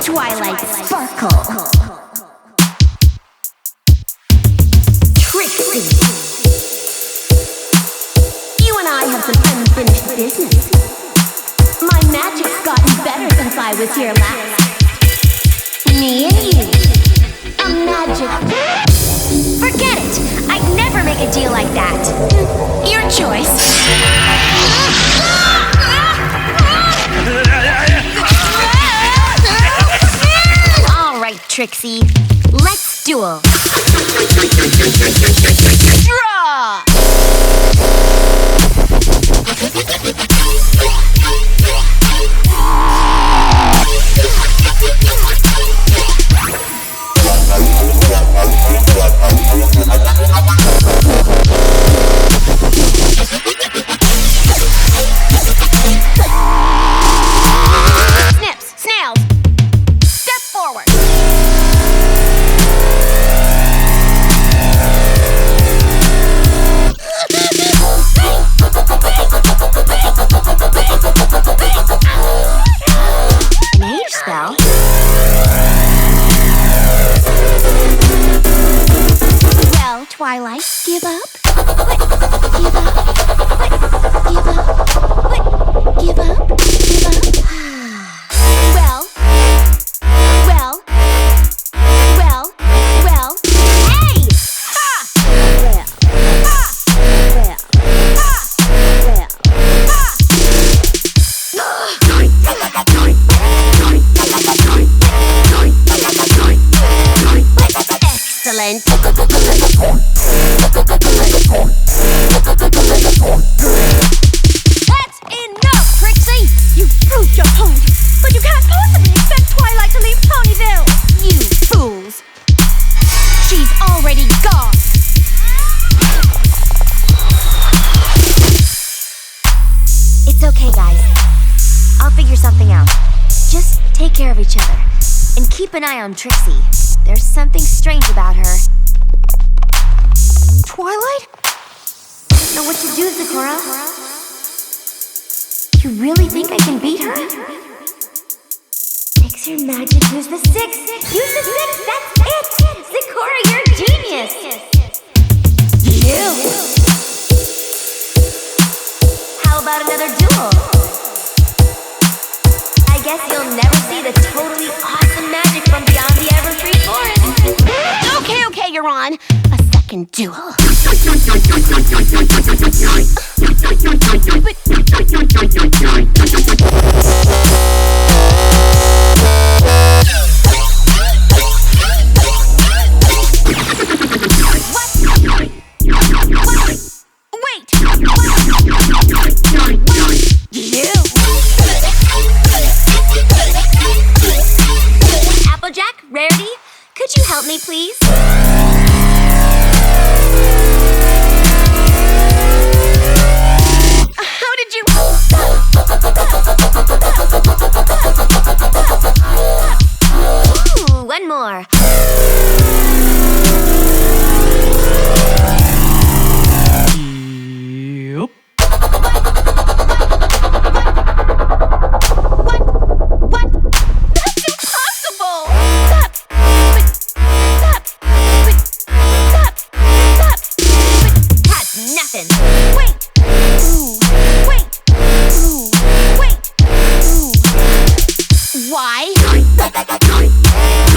Twilight Sparkle. Trixie. You and I have some unfinished business. My magic's gotten better since I was here last. Me and you. A magic. Forget it. I'd never make a deal like that. Your choice. All right, Trixie. Let's duel. Draw! Snips, snails, step forward. An age spell? Well, Twilight, give up? What? Give up? What? Give up? What? Give up? Give up? Well, hey! Ha! Well, ha! Well, ha! Well, ha! Excellent. That's enough, Trixie! You've proved your point, but you can't possibly expect Twilight to leave Ponyville! You fools! She's already gone! It's okay, guys. I'll figure something out. Just take care of each other. And keep an eye on Trixie. There's something strange about her. Twilight? I don't know what to do, Zecora. You really think I can beat her? Fix your magic. Use the 6. Use the 6. That's it. Zecora, you're a genius. You. How about another duel? I guess you'll never see the totally awesome magic from beyond the Everfree Forest. Okay, you're on. A second duel. What? Wait! You! Applejack, Rarity, could you help me, please? How did you... Ooh, one more. Yep. What? That's impossible! Stop! That's nothing. Wait! Why?